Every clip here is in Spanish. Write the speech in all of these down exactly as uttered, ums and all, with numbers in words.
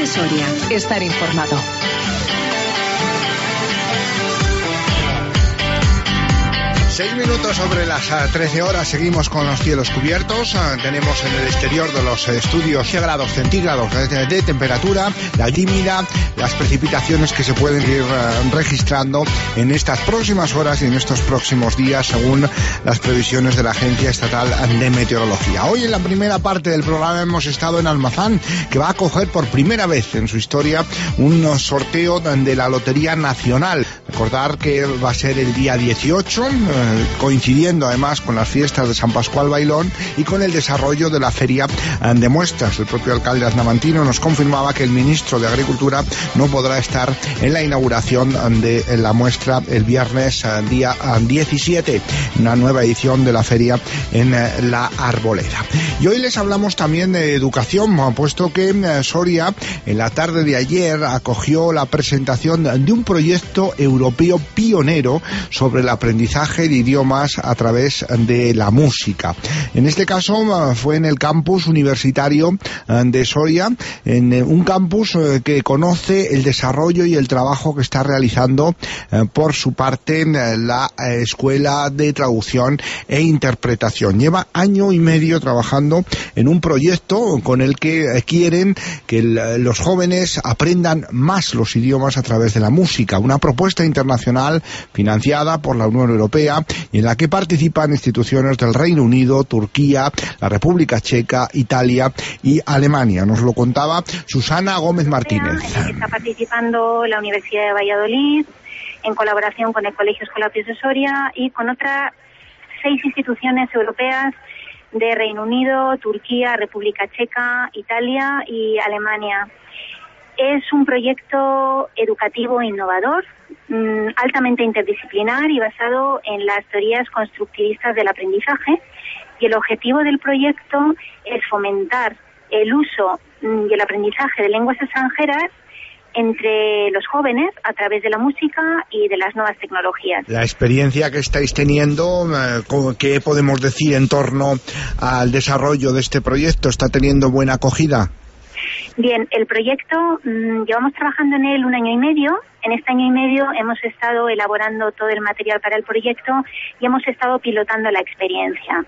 Soria. Estar informado. Seis minutos sobre las trece horas, seguimos con los cielos cubiertos. Tenemos en el exterior de los estudios cien grados centígrados de, de temperatura, la tímida, las precipitaciones que se pueden ir uh, registrando en estas próximas horas y en estos próximos días, según las previsiones de la Agencia Estatal de Meteorología. Hoy en la primera parte del programa hemos estado en Almazán, que va a acoger por primera vez en su historia un sorteo de la Lotería Nacional. Recordar que va a ser el día dieciocho, eh, coincidiendo además con las fiestas de San Pascual Bailón y con el desarrollo de la feria de muestras. El propio alcalde aznamantino nos confirmaba que el ministro de Agricultura no podrá estar en la inauguración de la muestra el viernes día diecisiete, una nueva edición de la feria en la Arboleda. Y hoy les hablamos también de educación, puesto que Soria en la tarde de ayer acogió la presentación de un proyecto europeo pionero sobre el aprendizaje de idiomas a través de la música. En este caso fue en el campus universitario de Soria, en un campus que conoce el desarrollo y el trabajo que está realizando por su parte la Escuela de Traducción e Interpretación. Lleva año y medio trabajando en un proyecto con el que quieren que los jóvenes aprendan más los idiomas a través de la música. Una propuesta internacional financiada por la Unión Europea y en la que participan instituciones del Reino Unido, Turquía, la República Checa, Italia y Alemania. Nos lo contaba Susana Gómez Martínez. Está participando la Universidad de Valladolid en colaboración con el Colegio Escolapios de Soria y con otras seis instituciones europeas de Reino Unido, Turquía, República Checa, Italia y Alemania. Es un proyecto educativo innovador, mmm, altamente interdisciplinar y basado en las teorías constructivistas del aprendizaje, y el objetivo del proyecto es fomentar el uso mmm, y el aprendizaje de lenguas extranjeras entre los jóvenes a través de la música y de las nuevas tecnologías. La experiencia que estáis teniendo, ¿qué podemos decir en torno al desarrollo de este proyecto? ¿Está teniendo buena acogida? Bien, el proyecto, mmm, llevamos trabajando en él un año y medio. En este año y medio hemos estado elaborando todo el material para el proyecto y hemos estado pilotando la experiencia.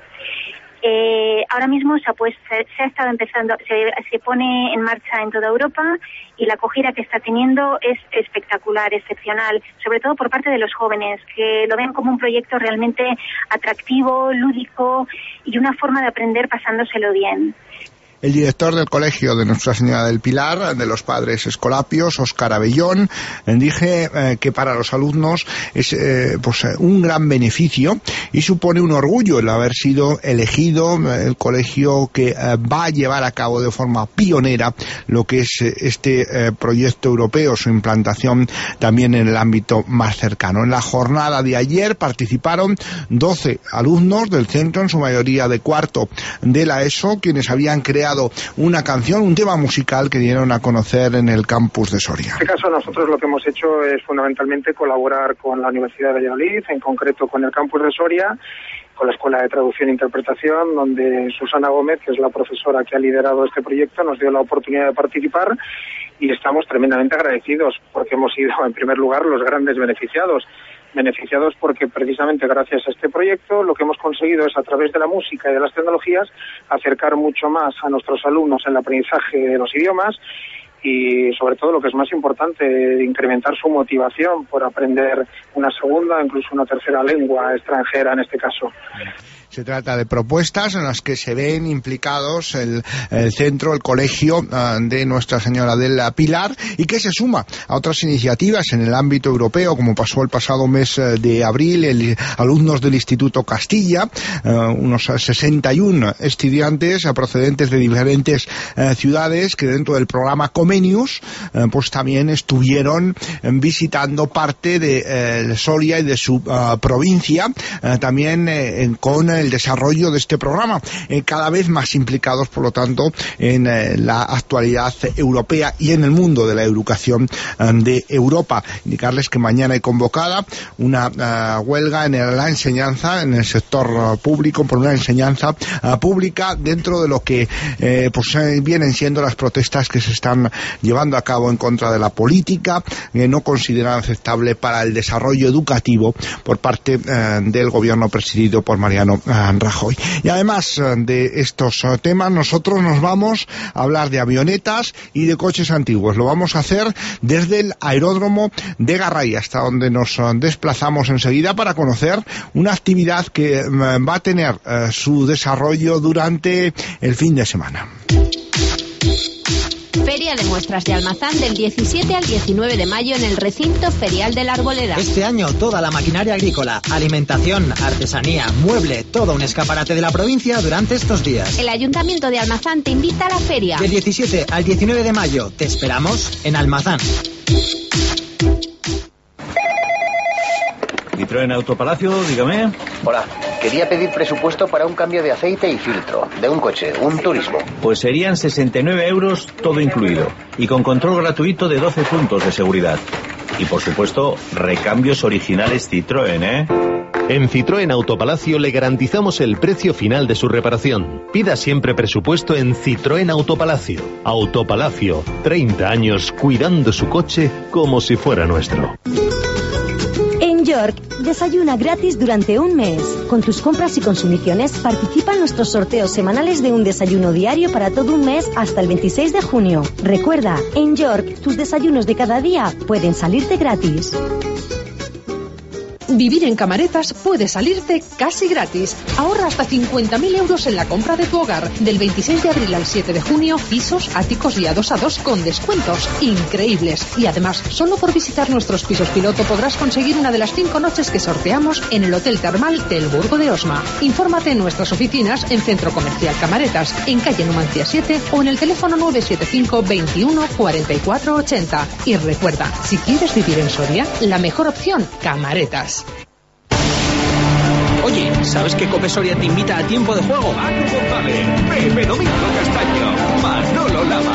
Eh, ahora mismo se ha, pues, se, se ha estado empezando, se, se pone en marcha en toda Europa y la acogida que está teniendo es espectacular, excepcional, sobre todo por parte de los jóvenes, que lo ven como un proyecto realmente atractivo, lúdico y una forma de aprender pasándoselo bien. El director del Colegio de Nuestra Señora del Pilar, de los Padres Escolapios, Óscar Abellón, dije eh, que para los alumnos es eh, pues un gran beneficio y supone un orgullo el haber sido elegido eh, el colegio que eh, va a llevar a cabo de forma pionera lo que es eh, este eh, proyecto europeo, su implantación también en el ámbito más cercano. En la jornada de ayer participaron doce alumnos del centro, en su mayoría de cuarto de la ESO, quienes habían creado una canción, un tema musical que dieron a conocer en el campus de Soria. En este caso nosotros lo que hemos hecho es fundamentalmente colaborar con la Universidad de Valladolid, en concreto con el campus de Soria, con la Escuela de Traducción e Interpretación, donde Susana Gómez, que es la profesora que ha liderado este proyecto, nos dio la oportunidad de participar y estamos tremendamente agradecidos porque hemos sido en primer lugar los grandes beneficiados. beneficiados porque precisamente gracias a este proyecto lo que hemos conseguido es, a través de la música y de las tecnologías, acercar mucho más a nuestros alumnos el aprendizaje de los idiomas y, sobre todo, lo que es más importante, incrementar su motivación por aprender una segunda o incluso una tercera lengua extranjera en este caso. Se trata de propuestas en las que se ven implicados el, el centro, el colegio uh, de Nuestra Señora del Pilar, y que se suma a otras iniciativas en el ámbito europeo, como pasó el pasado mes de abril, el, alumnos del Instituto Castilla, uh, unos sesenta y uno estudiantes uh, procedentes de diferentes uh, ciudades que dentro del programa Comenius uh, pues también estuvieron um, visitando parte de uh, Soria y de su uh, provincia, uh, también uh, con uh, el desarrollo de este programa, eh, cada vez más implicados, por lo tanto, en eh, la actualidad europea y en el mundo de la educación eh, de Europa. Indicarles que mañana hay convocada una uh, huelga en la enseñanza, en el sector uh, público, por una enseñanza uh, pública dentro de lo que eh, pues eh, vienen siendo las protestas que se están llevando a cabo en contra de la política que no consideran aceptable para el desarrollo educativo por parte eh, del gobierno presidido por Mariano eh, Rajoy. Y además eh, de estos eh, temas, nosotros nos vamos a hablar de avionetas y de coches antiguos. Lo vamos a hacer desde el aeródromo de Garray, hasta donde nos uh, desplazamos enseguida para conocer una actividad que uh, va a tener uh, su desarrollo durante el fin de semana. Feria de Muestras de Almazán del diecisiete al diecinueve de mayo en el recinto ferial de la Arboleda. Este año toda la maquinaria agrícola, alimentación, artesanía, mueble, todo un escaparate de la provincia durante estos días. El Ayuntamiento de Almazán te invita a la feria. Del diecisiete al diecinueve de mayo te esperamos en Almazán. Citroën Autopalacio, dígame. Hola, quería pedir presupuesto para un cambio de aceite y filtro, de un coche, un turismo. Pues serían sesenta y nueve euros todo incluido, y con control gratuito de doce puntos de seguridad. Y por supuesto, recambios originales Citroën, ¿eh? En Citroën Autopalacio le garantizamos el precio final de su reparación. Pida siempre presupuesto en Citroën Autopalacio. Autopalacio, treinta años cuidando su coche como si fuera nuestro. En York, desayuna gratis durante un mes. Con tus compras y consumiciones participa en nuestros sorteos semanales de un desayuno diario para todo un mes hasta el veintiséis de junio. Recuerda, en York, tus desayunos de cada día pueden salirte gratis. Vivir en Camaretas puede salirte casi gratis. Ahorra hasta cincuenta mil euros en la compra de tu hogar. Del veintiséis de abril al siete de junio, pisos, áticos y a dos a dos con descuentos increíbles. Y además, solo por visitar nuestros pisos piloto podrás conseguir una de las cinco noches que sorteamos en el Hotel Termal del Burgo de Osma. Infórmate en nuestras oficinas en Centro Comercial Camaretas, en calle Numancia siete o en el teléfono nueve siete cinco veintiuno cuarenta y cuatro ochenta. Y recuerda, si quieres vivir en Soria, la mejor opción, Camaretas. Oye, ¿sabes que Cope Soria te invita a tiempo de juego? Manu González, Pepe Domingo Castaño, Manolo Lama.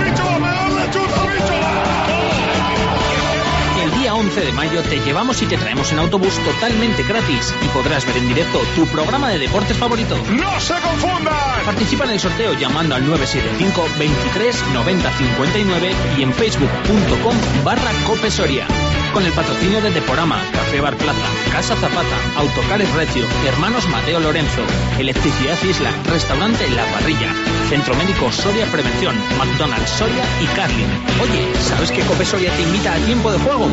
El día once de mayo te llevamos y te traemos en autobús totalmente gratis y podrás ver en directo tu programa de deportes favorito. ¡No se confundan! Participa en el sorteo llamando al nueve siete cinco veintitrés noventa cincuenta y nueve y en facebook punto com barra Cope Soria. Con el patrocinio de Deporama, Café Bar Plaza, Casa Zapata, Autocares Recio, Hermanos Mateo Lorenzo, Electricidad Isla, Restaurante La Parrilla, Centro Médico Soria Prevención, McDonald's Soria y Carlin. Oye, ¿sabes que Cope Soria te invita a tiempo de juego?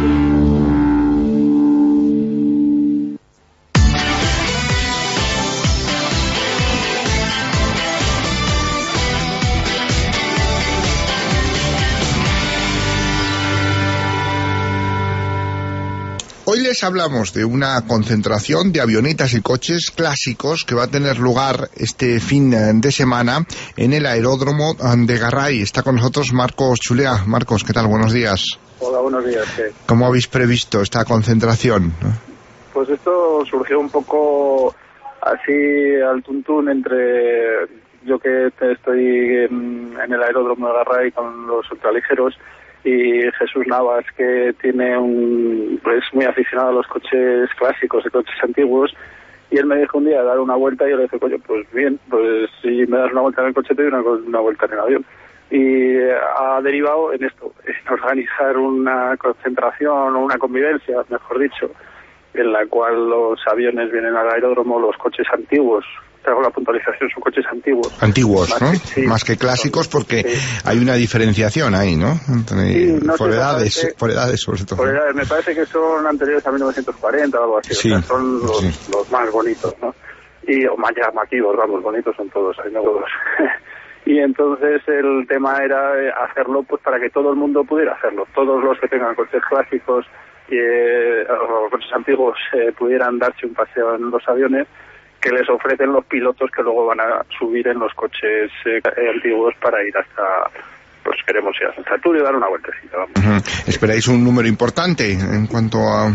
Hoy les hablamos de una concentración de avionetas y coches clásicos que va a tener lugar este fin de semana en el aeródromo de Garray. Está con nosotros Marcos Chulea. Marcos, ¿qué tal? Buenos días. Hola, buenos días. ¿Qué? ¿Cómo habéis previsto esta concentración? Pues esto surgió un poco así al tuntún entre yo que estoy en el aeródromo de Garray con los ultraligeros y Jesús Navas, que tiene un pues muy aficionado a los coches clásicos y coches antiguos, y él me dijo un día dar una vuelta y yo le dije, coño, pues bien, pues si me das una vuelta en el coche te doy una, una vuelta en el avión. Y ha derivado en esto, en organizar una concentración o una convivencia, mejor dicho, en la cual los aviones vienen al aeródromo, los coches antiguos, te hago la puntualización, son coches antiguos. Antiguos, más ¿no? Que, sí, más que clásicos, son, porque sí. hay una diferenciación ahí, ¿no? Entre, sí, no por, sé, edades, parece, por edades, sobre todo. Por edades, me parece que son anteriores a mil novecientos cuarenta o algo así, sí, o sea, son los, sí. los más bonitos, ¿no? Y, o más llamativos, vamos, bonitos son todos, hay no todos. Y entonces el tema era hacerlo pues para que todo el mundo pudiera hacerlo, todos los que tengan coches clásicos y eh, o coches antiguos eh, pudieran darse un paseo en los aviones que les ofrecen los pilotos que luego van a subir en los coches eh, antiguos para ir hasta, pues queremos ir a Santa Arturo y dar una vueltecita, vamos. Uh-huh. ¿Esperáis un número importante en cuanto a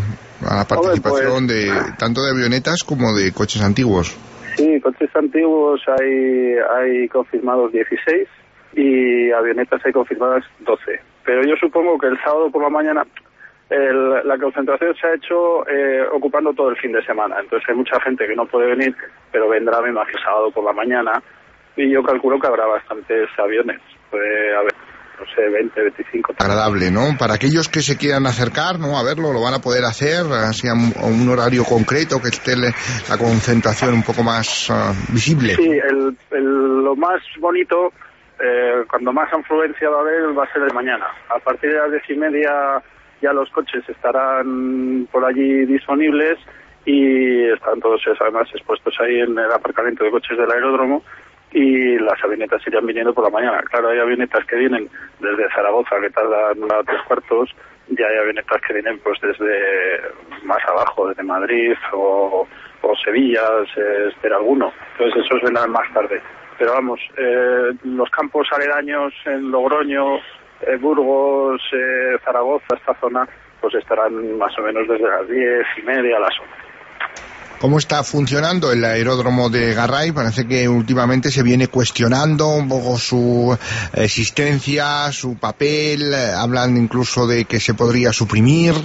a la participación Hombre, pues, de tanto de avionetas como de coches antiguos. Sí, coches antiguos hay, hay confirmados dieciséis y avionetas hay confirmadas doce. Pero yo supongo que el sábado por la mañana el, la concentración se ha hecho eh, ocupando todo el fin de semana. Entonces hay mucha gente que no puede venir, pero vendrá, me imagino, sábado por la mañana. Y yo calculo que habrá bastantes aviones. Puede haber, no sé, veinte, veinticinco. Agradable, ¿no? Para aquellos que se quieran acercar, ¿no? A verlo, lo van a poder hacer, así a un, a un horario concreto, que esté la concentración un poco más uh, visible. Sí, el, el, lo más bonito, eh, cuando más afluencia va a haber, va a ser de mañana. A partir de las diez y media ya los coches estarán por allí disponibles y están todos además expuestos ahí en el aparcamiento de coches del aeródromo. Y las avionetas irían viniendo por la mañana. Claro, hay avionetas que vienen desde Zaragoza, que tardan a tres cuartos, y hay avionetas que vienen pues desde más abajo, desde Madrid o, o Sevilla, se espera alguno. Entonces esos vendrán más tarde. Pero vamos, eh, los campos aledaños en Logroño, eh, Burgos, eh, Zaragoza, esta zona, pues estarán más o menos desde las diez y media a las once. ¿Cómo está funcionando el aeródromo de Garray? Parece que últimamente se viene cuestionando un poco su existencia, su papel. Hablan incluso de que se podría suprimir.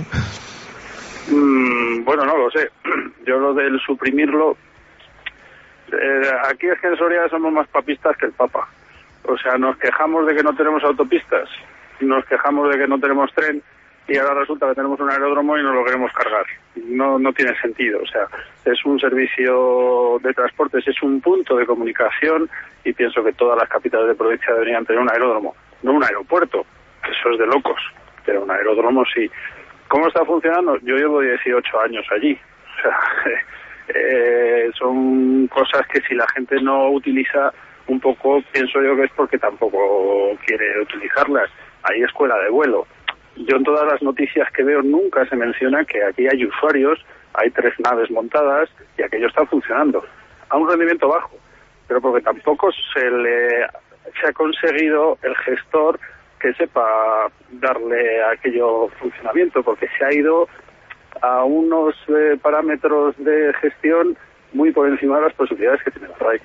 Mm, bueno, no lo sé. Yo lo del suprimirlo... Eh, aquí es que en Soria somos más papistas que el Papa. O sea, nos quejamos de que no tenemos autopistas, nos quejamos de que no tenemos tren, y ahora resulta que tenemos un aeródromo y no lo queremos cargar. No no tiene sentido. O sea, es un servicio de transportes, es un punto de comunicación, y pienso que todas las capitales de provincia deberían tener un aeródromo, no un aeropuerto, que eso es de locos, pero un aeródromo sí. ¿Cómo está funcionando? Yo llevo dieciocho años allí. O sea, eh, son cosas que si la gente no utiliza un poco, pienso yo que es porque tampoco quiere utilizarlas. Hay escuela de vuelo. Yo en todas las noticias que veo nunca se menciona que aquí hay usuarios, hay tres naves montadas y aquello está funcionando a un rendimiento bajo, pero porque tampoco se le se ha conseguido el gestor que sepa darle a aquello funcionamiento, porque se ha ido a unos eh, parámetros de gestión muy por encima de las posibilidades que tiene la R A I.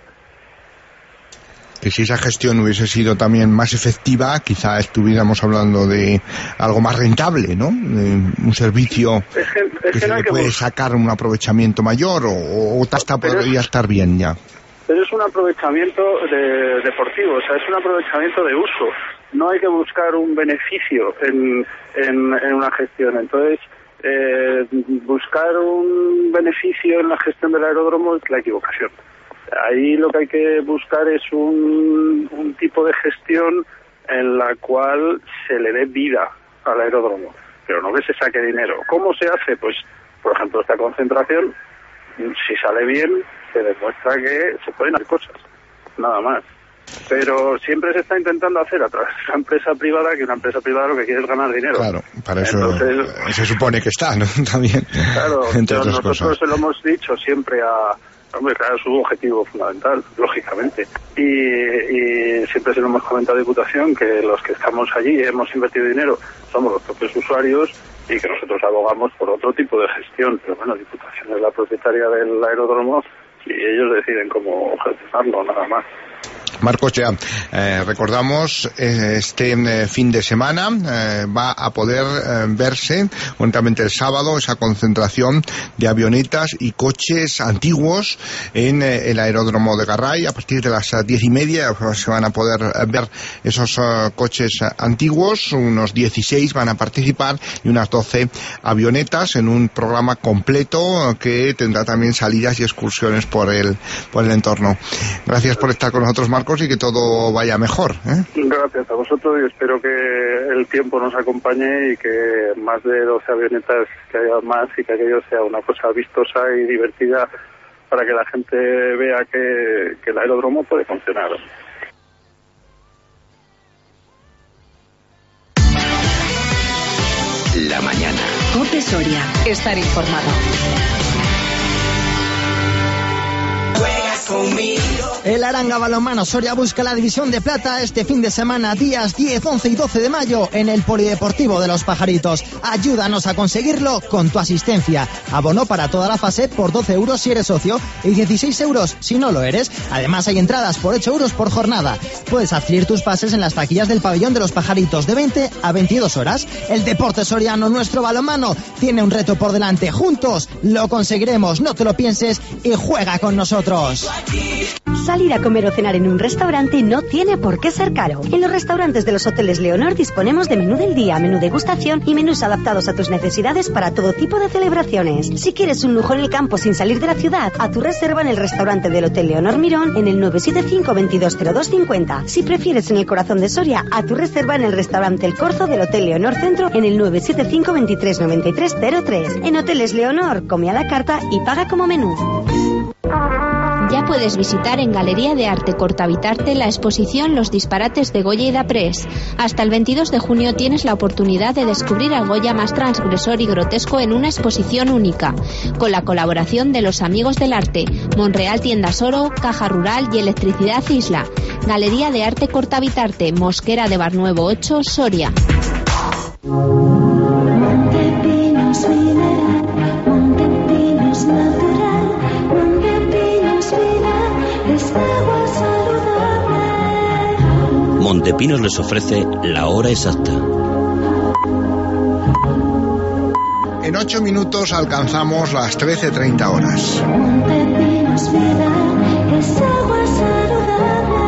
Que si esa gestión hubiese sido también más efectiva, quizá estuviéramos hablando de algo más rentable, ¿no? De un servicio es que, es que, que se no le que puede bus- sacar un aprovechamiento mayor, o, o hasta podría es, estar bien ya. Pero es un aprovechamiento de, deportivo, o sea, es un aprovechamiento de uso. No hay que buscar un beneficio en, en, en una gestión. Entonces, eh, buscar un beneficio en la gestión del aeródromo es la equivocación. Ahí lo que hay que buscar es un, un tipo de gestión en la cual se le dé vida al aeródromo, pero no que se saque dinero. ¿Cómo se hace? Pues, por ejemplo, esta concentración, si sale bien, se demuestra que se pueden hacer cosas, nada más. Pero siempre se está intentando hacer a través de una empresa privada, que una empresa privada lo que quiere es ganar dinero. Claro, para eso Entonces, se supone que está, ¿no? También. Claro, entre pero otras nosotros cosas. se lo hemos dicho siempre a... Hombre, claro, es su objetivo fundamental, lógicamente. Y, y siempre se lo hemos comentado a Diputación, que los que estamos allí y hemos invertido dinero somos los propios usuarios, y que nosotros abogamos por otro tipo de gestión. Pero bueno, Diputación es la propietaria del aeródromo y ellos deciden cómo gestionarlo, nada más. Marcos, ya eh, recordamos, eh, este eh, fin de semana eh, va a poder eh, verse, únicamente el sábado, esa concentración de avionetas y coches antiguos en eh, el aeródromo de Garray. A partir de las uh, diez y media pues, se van a poder uh, ver esos uh, coches uh, antiguos, unos dieciséis van a participar y unas doce avionetas en un programa completo uh, que tendrá también salidas y excursiones por el, por el entorno. Gracias por estar con nosotros, Marcos, y que todo vaya mejor, ¿eh? Gracias a vosotros, y espero que el tiempo nos acompañe y que más de doce avionetas, que haya más, y que aquello sea una cosa vistosa y divertida para que la gente vea que, que el aeródromo puede funcionar. La mañana. COPE Soria. Estar informado. Juega conmigo. El Aranga Balonmano Soria busca la división de plata este fin de semana, días diez, once y doce de mayo, en el Polideportivo de Los Pajaritos. Ayúdanos a conseguirlo con tu asistencia. Abono para toda la fase por doce euros si eres socio y dieciséis euros si no lo eres. Además hay entradas por ocho euros por jornada. Puedes adquirir tus pases en las taquillas del Pabellón de Los Pajaritos de veinte a veintidós horas. El deporte soriano, nuestro balonmano, tiene un reto por delante. Juntos lo conseguiremos. No te lo pienses y juega con nosotros. Salir a comer o cenar en un restaurante no tiene por qué ser caro. En los restaurantes de los hoteles Leonor disponemos de menú del día, menú degustación y menús adaptados a tus necesidades para todo tipo de celebraciones. Si quieres un lujo en el campo sin salir de la ciudad, a tu reserva en el restaurante del Hotel Leonor Mirón en el nueve siete cinco, veintidós cero dos cincuenta. Si prefieres en el corazón de Soria, a tu reserva en el restaurante El Corzo del Hotel Leonor Centro en el nueve siete cinco, veintitrés noventa y tres cero tres. En Hoteles Leonor, come a la carta y paga como menú. Ya puedes visitar en Galería de Arte Cortavitarte la exposición Los disparates de Goya y Daprés. Hasta el veintidós de junio tienes la oportunidad de descubrir a Goya más transgresor y grotesco en una exposición única, con la colaboración de los amigos del arte, Monreal Tiendas Oro, Caja Rural y Electricidad Isla. Galería de Arte Cortavitarte, Mosquera de Barnuevo ocho, Soria. Montepinos Mineral, Montepinos Natural, Montepinos Vida, es agua saludable. Montepinos les ofrece la hora exacta. En ocho minutos alcanzamos las trece treinta horas. Montepinos Vida, es agua saludable.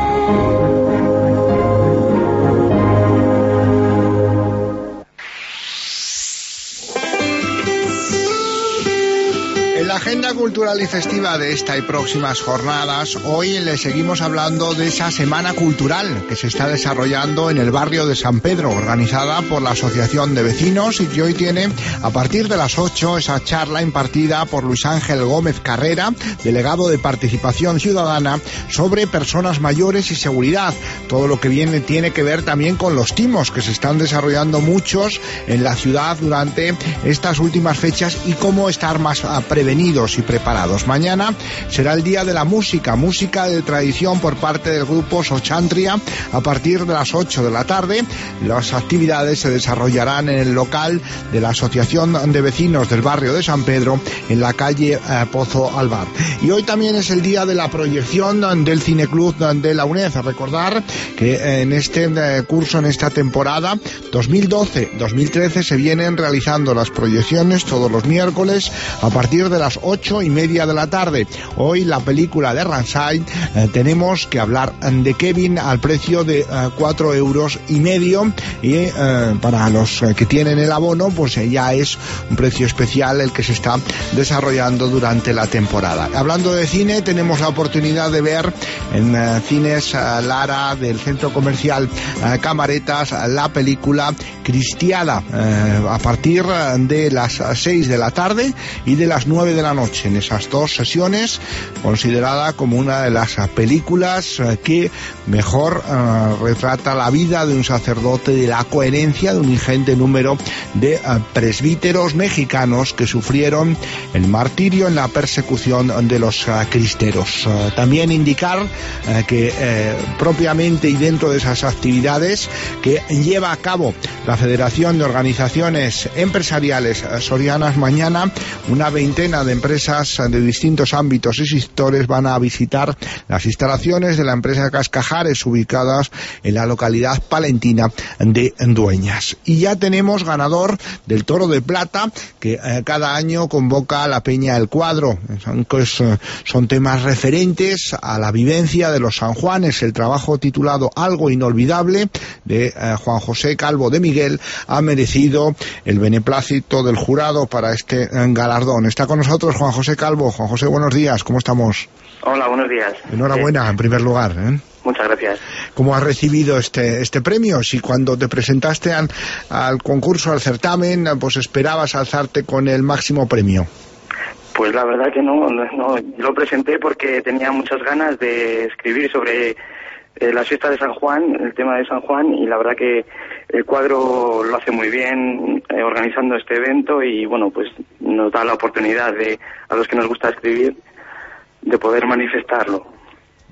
En la agenda cultural y festiva de esta y próximas jornadas, hoy le seguimos hablando de esa semana cultural que se está desarrollando en el barrio de San Pedro, organizada por la Asociación de Vecinos, y que hoy tiene a partir de las ocho esa charla impartida por Luis Ángel Gómez Carrera, delegado de Participación Ciudadana, sobre personas mayores y seguridad. Todo lo que viene tiene que ver también con los timos, que se están desarrollando muchos en la ciudad durante estas últimas fechas, y cómo estar más prevenidos y preparados. Mañana será el día de la música, música de tradición por parte del grupo Xochantria a partir de las ocho de la tarde. Las actividades se desarrollarán en el local de la Asociación de Vecinos del barrio de San Pedro, en la calle eh, Pozo Albar. Y hoy también es el día de la proyección del Cineclub de la UNED. Recordar que en este eh, curso, en esta temporada dos mil doce dos mil trece, se vienen realizando las proyecciones todos los miércoles a partir de las ocho y media de la tarde. Hoy la película de Ranside, eh, tenemos que hablar de Kevin al precio de eh, cuatro euros y medio, y eh, para los eh, que tienen el abono, pues eh, ya es un precio especial el que se está desarrollando durante la temporada. Hablando de cine, tenemos la oportunidad de ver en eh, cines eh, Lara del centro comercial eh, Camaretas la película Cristiada eh, a partir de las seis de la tarde y de las nueve de la noche, en esas dos sesiones, considerada como una de las películas que mejor uh, retrata la vida de un sacerdote, de la coherencia de un ingente número de uh, presbíteros mexicanos que sufrieron el martirio en la persecución de los uh, cristeros. Uh, también indicar uh, que uh, propiamente y dentro de esas actividades que lleva a cabo la Federación de Organizaciones Empresariales Sorianas, mañana una veintena de empresas de distintos ámbitos y sectores van a visitar las instalaciones de la empresa Cascajares, ubicadas en la localidad palentina de Dueñas. Y ya tenemos ganador del Toro de Plata, que eh, cada año convoca la Peña El Cuadro. Son, pues, son temas referentes a la vivencia de los San Juanes. El trabajo titulado Algo Inolvidable, de eh, Juan José Calvo de Miguel, ha merecido el beneplácito del jurado para este eh, galardón. Está con nosotros Juan José Calvo. Juan José, buenos días, ¿cómo estamos? Hola, buenos días. Enhorabuena, sí. En primer lugar, ¿eh? Muchas gracias. ¿Cómo has recibido este este premio? Si cuando te presentaste al, al concurso, al certamen, pues esperabas alzarte con el máximo premio. Pues la verdad que no, no, no lo presenté porque tenía muchas ganas de escribir sobre eh, las fiestas de San Juan, el tema de San Juan, y la verdad que el cuadro lo hace muy bien eh, organizando este evento, y bueno, pues nos da la oportunidad de, a los que nos gusta escribir, de poder manifestarlo.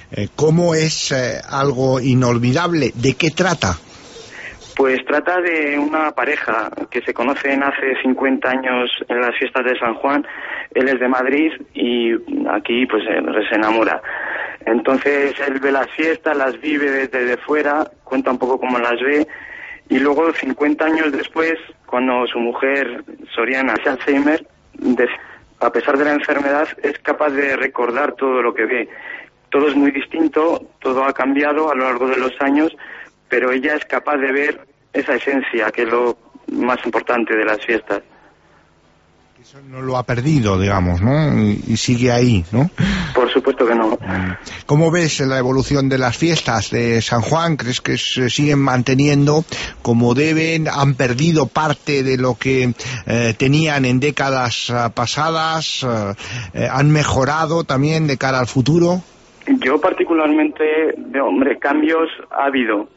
Eh, ¿Cómo es eh, algo inolvidable? ¿De qué trata? Pues trata de una pareja que se conocen hace cincuenta años en las fiestas de San Juan. Él es de Madrid y aquí pues se enamora. Entonces él ve las fiestas, las vive desde fuera, cuenta un poco cómo las ve, y luego cincuenta años después, cuando su mujer Soriana se Alzheimer, a pesar de la enfermedad, es capaz de recordar todo lo que ve. Todo es muy distinto, todo ha cambiado a lo largo de los años, pero ella es capaz de ver esa esencia, que es lo más importante de las fiestas. Eso no lo ha perdido, digamos, ¿no? Y, y sigue ahí, ¿no? Por supuesto que no. ¿Cómo ves la evolución de las fiestas de San Juan? ¿Crees que se siguen manteniendo como deben? ¿Han perdido parte de lo que eh, tenían en décadas uh, pasadas? Uh, ¿Han mejorado también de cara al futuro? Yo particularmente, hombre, cambios ha habido,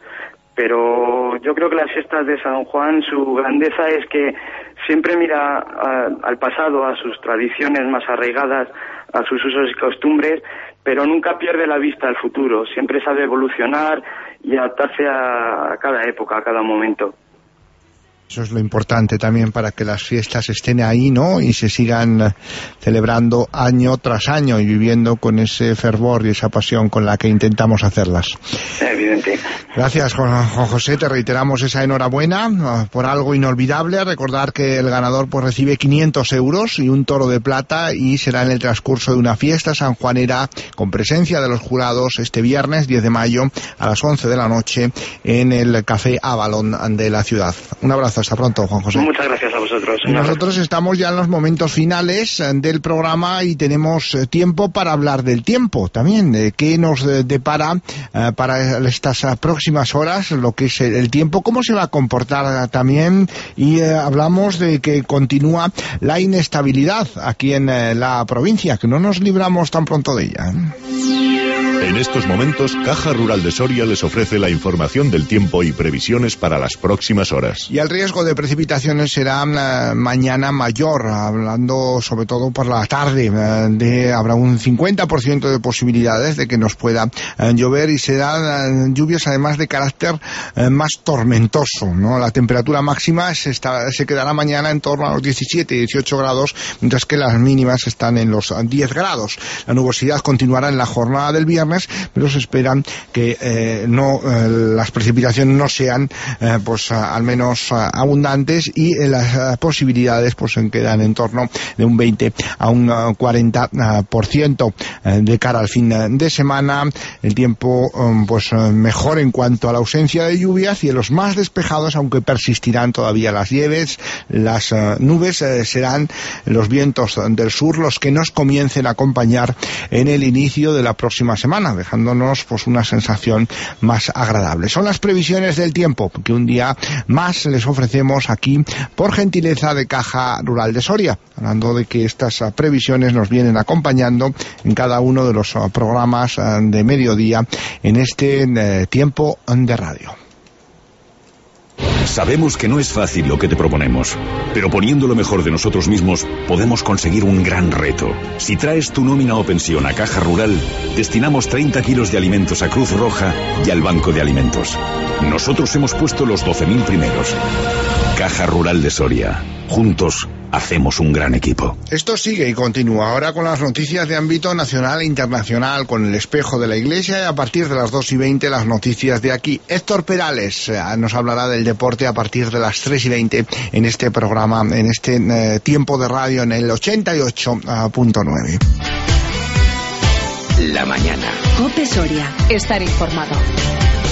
pero yo creo que las fiestas de San Juan, su grandeza es que siempre mira a, al pasado, a sus tradiciones más arraigadas, a sus usos y costumbres, pero nunca pierde la vista al futuro, siempre sabe evolucionar y adaptarse a, a cada época, a cada momento. Eso es lo importante también para que las fiestas estén ahí, ¿no? Y se sigan celebrando año tras año y viviendo con ese fervor y esa pasión con la que intentamos hacerlas. Evidente. Gracias, Juan José. Te reiteramos esa enhorabuena por algo inolvidable. Recordar que el ganador pues recibe quinientos euros y un toro de plata, y será en el transcurso de una fiesta sanjuanera con presencia de los jurados este viernes diez de mayo a las once de la noche en el Café Avalon de la ciudad. Un abrazo. Hasta pronto, Juan José. Muchas gracias a vosotros. Y nosotros estamos ya en los momentos finales del programa y tenemos tiempo para hablar del tiempo también, de qué nos depara uh, para estas uh, próximas horas, lo que es el tiempo, cómo se va a comportar uh, también, y uh, hablamos de que continúa la inestabilidad aquí en uh, la provincia, que no nos libramos tan pronto de ella, ¿eh? En estos momentos, Caja Rural de Soria les ofrece la información del tiempo y previsiones para las próximas horas. Y el riesgo de precipitaciones será uh, mañana mayor, hablando sobre todo por la tarde. Uh, de, habrá un cincuenta por ciento de posibilidades de que nos pueda uh, llover, y serán uh, lluvias además de carácter uh, más tormentoso, ¿no? La temperatura máxima se, está, se quedará mañana en torno a los diecisiete, dieciocho grados, mientras que las mínimas están en los diez grados. La nubosidad continuará en la jornada del viernes, pero se esperan que eh, no eh, las precipitaciones no sean eh, pues a, al menos a, abundantes, y eh, las a, posibilidades pues quedan en torno de un veinte a un a, cuarenta por ciento eh, de cara al fin de semana. El tiempo um, pues mejor en cuanto a la ausencia de lluvias, cielos más despejados, aunque persistirán todavía las nieves, las uh, nubes eh, serán los vientos del sur los que nos comiencen a acompañar en el inicio de la próxima semana, dejándonos pues una sensación más agradable. Son las previsiones del tiempo que un día más les ofrecemos aquí por gentileza de Caja Rural de Soria, hablando de que estas previsiones nos vienen acompañando en cada uno de los programas de mediodía en este eh, tiempo de radio. Sabemos que no es fácil lo que te proponemos, pero poniendo lo mejor de nosotros mismos podemos conseguir un gran reto. Si traes tu nómina o pensión a Caja Rural, destinamos treinta kilos de alimentos a Cruz Roja y al Banco de Alimentos. Nosotros hemos puesto los doce mil primeros. Caja Rural de Soria. Juntos hacemos un gran equipo. Esto sigue y continúa ahora con las noticias de ámbito nacional e internacional, con el espejo de la Iglesia, y a partir de las dos y veinte las noticias de aquí. Héctor Perales eh, nos hablará del deporte a partir de las tres y veinte en este programa, en este eh, tiempo de radio en el ochenta y ocho punto nueve. La mañana. COPE Soria. Estar informado.